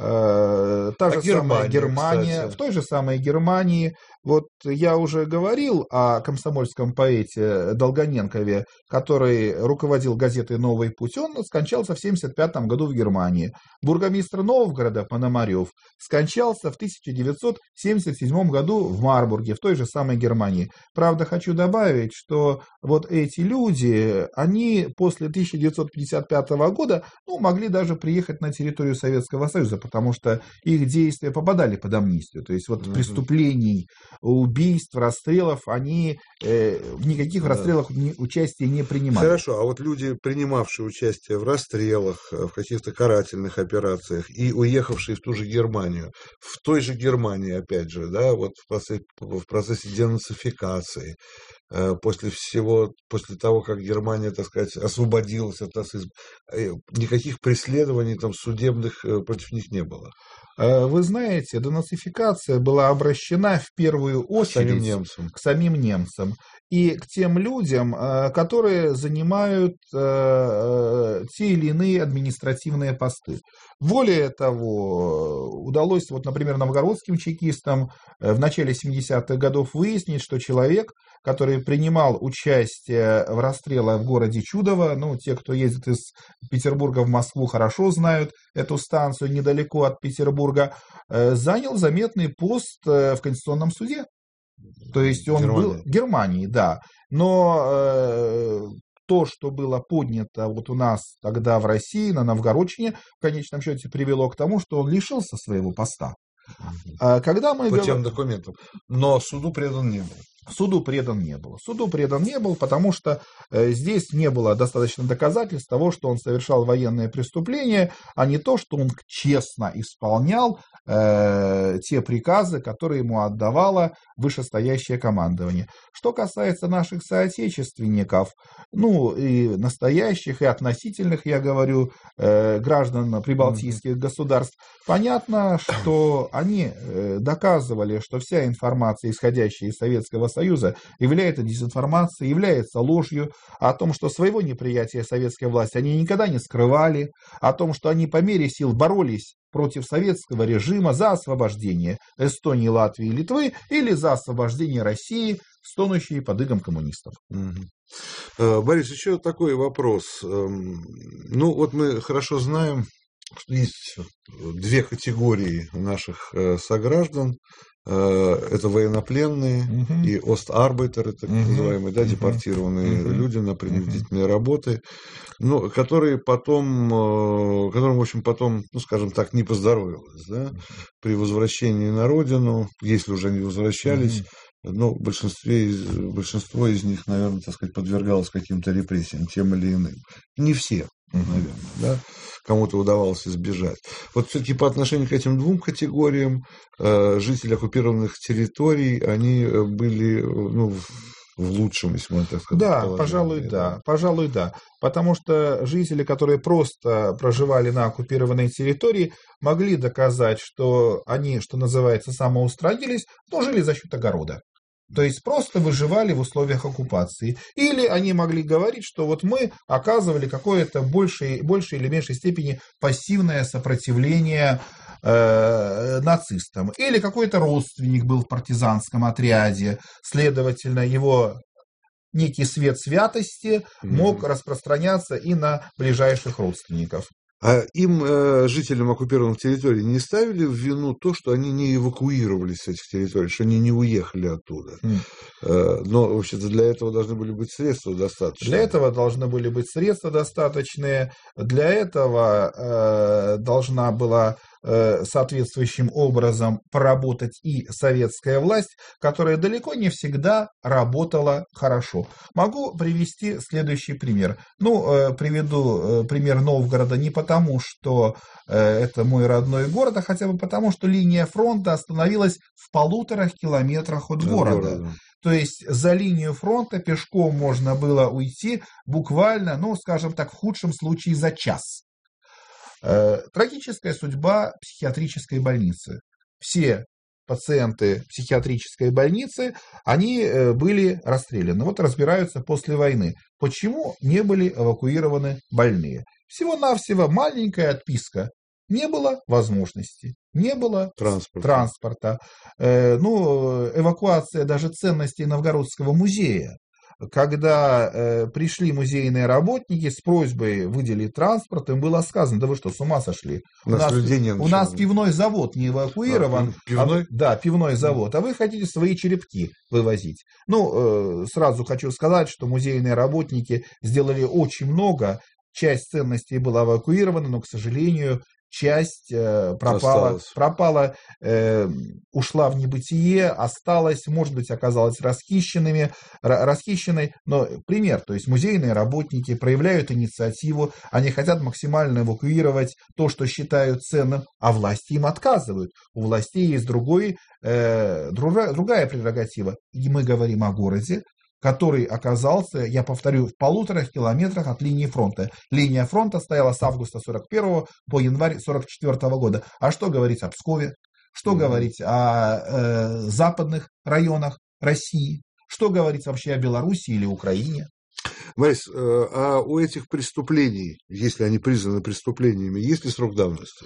Speaker 4: э, та
Speaker 3: А
Speaker 4: же самая
Speaker 3: Германия,
Speaker 4: Германия.
Speaker 3: кстати?
Speaker 4: В той же самой Германии. Вот я уже говорил о комсомольском поэте Долгоненкове, который руководил газетой «Новый путь». Он скончался в семьдесят пятом году в Германии. Бургомистр Новгорода Пономарев скончался в тысяча девятьсот семьдесят седьмом году в Марбурге, в той же самой Германии. Правда, хочу добавить, что вот эти люди, они после тысяча девятьсот пятьдесят пятого года ну, могли даже приехать на территорию Советского Союза, потому что их действия попадали под амнистию. То есть вот
Speaker 3: Мгм.
Speaker 4: преступлений убийств, расстрелов, они э, в никаких
Speaker 3: Да.
Speaker 4: расстрелах не, участия не принимали.
Speaker 3: Хорошо, а вот люди, принимавшие участие в расстрелах, в каких-то карательных операциях и уехавшие в ту же Германию, в той же Германии, опять же, да, вот в процессе, в процессе денацификации, э, после всего, после того, как Германия, так сказать, освободилась от нацизма, э, никаких преследований там судебных э, против них не было.
Speaker 4: Э, Вы знаете, денацификация была обращена в первую
Speaker 3: К самим
Speaker 4: очередь
Speaker 3: немцам.
Speaker 4: к самим немцам и к тем людям, э, которые занимают э, э, те или иные административные посты. Более того, удалось, вот, например, новгородским чекистам э, в начале семидесятых годов выяснить, что человек, который принимал участие в расстрелах в городе Чудово, ну, те, кто ездит из Петербурга в Москву, хорошо знают эту станцию недалеко от Петербурга, э, занял заметный пост э, в Конституционном суде. То есть он
Speaker 3: Германии.
Speaker 4: был в Германии, да. Но э, то, что было поднято вот у нас тогда в России, на Новгородчине, в конечном счете привело к тому, что он лишился своего поста. А когда мы
Speaker 3: По
Speaker 4: говор-
Speaker 3: тем документам. Но суду предан не был.
Speaker 4: Суду предан не был. Суду предан не был, потому что э, здесь не было достаточно доказательств того, что он совершал военное преступление, а не то, что он честно исполнял э, те приказы, которые ему отдавало вышестоящее командование. Что касается наших соотечественников, ну и настоящих, и относительных, я говорю, э, граждан прибалтийских государств, понятно, что они э, доказывали, что вся информация, исходящая из Советского Союза, является дезинформацией, является ложью, о том, что своего неприятия советской власти они никогда не скрывали, о том, что они по мере сил боролись против советского режима за освобождение Эстонии, Латвии и Литвы или за освобождение России, стонущей под игом коммунистов.
Speaker 3: Мгм. Э, Борис, еще такой вопрос. Эм, Ну, вот мы хорошо знаем, что есть две категории наших э, сограждан. Э, Это военнопленные
Speaker 4: Мгм.
Speaker 3: и остарбайтеры, так
Speaker 4: Мгм.
Speaker 3: называемые, да,
Speaker 4: Мгм.
Speaker 3: депортированные
Speaker 4: Мгм.
Speaker 3: люди на
Speaker 4: Мгм.
Speaker 3: принудительные работы, ну, которые потом, э, которым, в общем, потом, ну, скажем так, не поздоровилось, да, при возвращении на родину, если уже они возвращались. Ну, большинстве из, большинство из них, наверное, так сказать, подвергалось каким-то репрессиям, тем или иным. Не все, наверное, да, кому-то удавалось избежать. Вот все-таки по отношению к этим двум категориям э, жители оккупированных территорий, они э, были, э, ну, в, в лучшем, если можно так сказать,
Speaker 4: Да,
Speaker 3: положении,
Speaker 4: пожалуй, да, пожалуй, да. Потому что жители, которые просто проживали на оккупированной территории, могли доказать, что они, что называется, самоустранились, но жили за счет огорода. То есть просто выживали в условиях оккупации. Или они могли говорить, что вот мы оказывали какое-то большей, большей или меньшей степени пассивное сопротивление э, нацистам. Или какой-то родственник был в партизанском отряде, следовательно, его некий свет святости мог
Speaker 3: Мгм.
Speaker 4: распространяться и на ближайших родственников.
Speaker 3: А им, э, жителям оккупированных территорий, не ставили в вину то, что они не эвакуировались с этих территорий, что они не уехали оттуда?
Speaker 4: М.
Speaker 3: Э, Но, вообще-то, для этого должны были быть средства достаточно.
Speaker 4: Для этого должны были быть средства достаточные, для этого э, должна была э, соответствующим образом поработать и советская власть, которая далеко не всегда работала хорошо. Могу привести следующий пример. Ну, э, приведу э, пример Новгорода не потому, что э, это мой родной город, а хотя бы потому, что линия фронта остановилась в полутора километрах от
Speaker 3: От
Speaker 4: города.
Speaker 3: города.
Speaker 4: То есть за линию фронта пешком можно было уйти буквально, ну, скажем так, в худшем случае за час. Э, Трагическая судьба психиатрической больницы. Все пациенты психиатрической больницы, они э, были расстреляны. Вот разбираются после войны, почему не были эвакуированы больные. Всего-навсего маленькая отписка. Не было возможности, не было
Speaker 3: Транспорта.
Speaker 4: транспорта. Э, ну, эвакуация даже ценностей Новгородского музея. Когда э, пришли музейные работники с просьбой выделить транспорт, им было сказано: да вы что, с ума сошли?
Speaker 3: У нас людей не
Speaker 4: у нас
Speaker 3: начало.
Speaker 4: пивной завод не эвакуирован.
Speaker 3: А, пивной?
Speaker 4: А вы- да, пивной завод. А вы хотите свои черепки вывозить. Ну, э, сразу хочу сказать, что музейные работники сделали очень много. Часть ценностей была эвакуирована, но, к сожалению, часть э, пропала, пропала э, ушла в небытие, осталась, может быть, оказалась расхищенными, расхищенной. Но пример, то есть музейные работники проявляют инициативу, они хотят максимально эвакуировать то, что считают ценным, а власти им отказывают. У властей есть другой, э, другая, другая прерогатива. И мы говорим о городе, который оказался, я повторю, в полутора километрах от линии фронта. Линия фронта стояла с августа сорок первого по январь сорок четвёртого года. А что говорить о Пскове? Что mm-hmm. говорить о э, западных районах России? Что говорить вообще о Белоруссии или Украине?
Speaker 3: Борис, а у этих преступлений, если они признаны преступлениями, есть ли срок давности?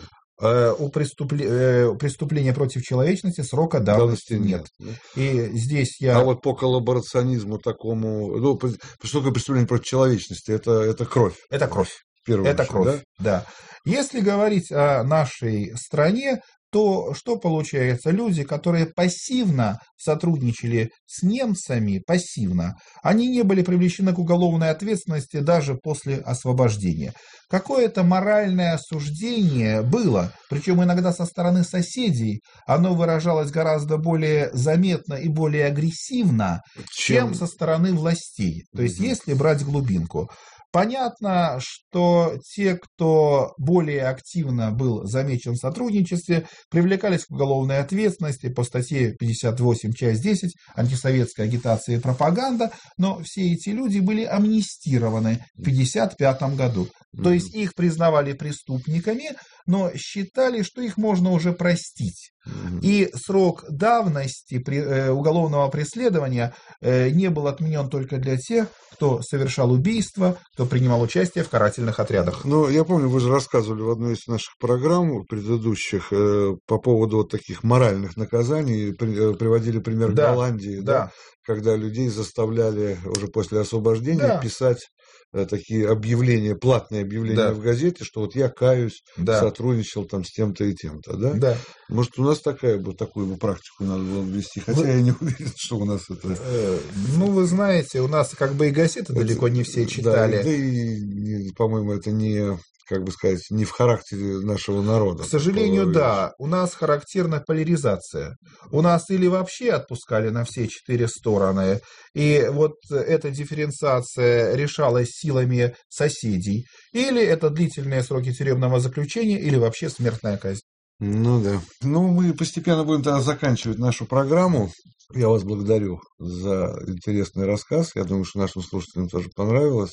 Speaker 4: У преступления, преступления против человечности срока давности, давности нет. нет. И здесь я...
Speaker 3: А вот по коллаборационизму такому... Ну, что такое преступление против человечности? Это, это кровь.
Speaker 4: Это кровь.
Speaker 3: Это
Speaker 4: очередь, кровь, да? да. Если говорить о нашей стране, то что получается? Люди, которые пассивно сотрудничали с немцами, пассивно, они не были привлечены к уголовной ответственности даже после освобождения. Какое-то моральное осуждение было, причем иногда со стороны соседей, оно выражалось гораздо более заметно и более агрессивно, чем, чем со стороны властей. То есть, если брать глубинку, понятно, что те, кто более активно был замечен в сотрудничестве, привлекались к уголовной ответственности по статье пятьдесят восемь, часть десять, антисоветская агитация и пропаганда, но все эти люди были амнистированы в пятьдесят пятом году. То есть их признавали преступниками, но считали, что их можно уже простить. И срок давности уголовного преследования не был отменен только для тех, кто совершал убийство, кто принимал участие в карательных отрядах.
Speaker 3: Ну, я помню, вы же рассказывали в одной из наших программ предыдущих по поводу вот таких моральных наказаний, приводили пример да, Голландии, да. Да, когда людей заставляли уже после освобождения да. писать такие объявления, платные объявления да. в газете, что вот я каюсь, да. сотрудничал там с тем-то и тем-то, да?
Speaker 4: Да.
Speaker 3: Может, у нас такая бы, такую бы практику надо было ввести, хотя вы... я не уверен, что у нас это...
Speaker 4: Ну, вы знаете, у нас как бы и газеты это... далеко не все читали.
Speaker 3: Да, да и, по-моему, это не... как бы сказать, не в характере нашего народа.
Speaker 4: К сожалению, да. У нас характерна поляризация. У нас или вообще отпускали на все четыре стороны, и вот эта дифференциация решалась силами соседей, или это длительные сроки тюремного заключения, или вообще смертная казнь.
Speaker 3: Ну да. Ну, мы постепенно будем тогда заканчивать нашу программу. Я вас благодарю за интересный рассказ. Я думаю, что нашим слушателям тоже понравилось.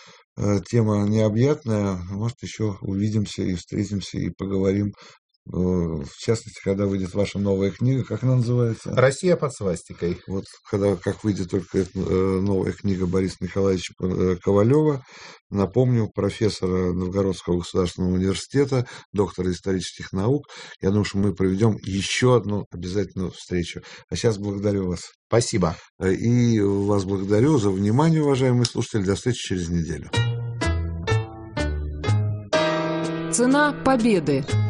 Speaker 3: Тема необъятная. Может, еще увидимся и встретимся и поговорим. В частности, когда выйдет ваша новая книга, как она называется?
Speaker 4: «Россия под свастикой».
Speaker 3: Вот, когда, как выйдет только эта новая книга Бориса Николаевича Ковалева, напомню, профессора Новгородского государственного университета, доктора исторических наук. Я думаю, что мы проведем еще одну обязательную встречу. А сейчас благодарю вас.
Speaker 4: Спасибо.
Speaker 3: И вас благодарю за внимание, уважаемые слушатели. До встречи через неделю.
Speaker 1: Цена победы.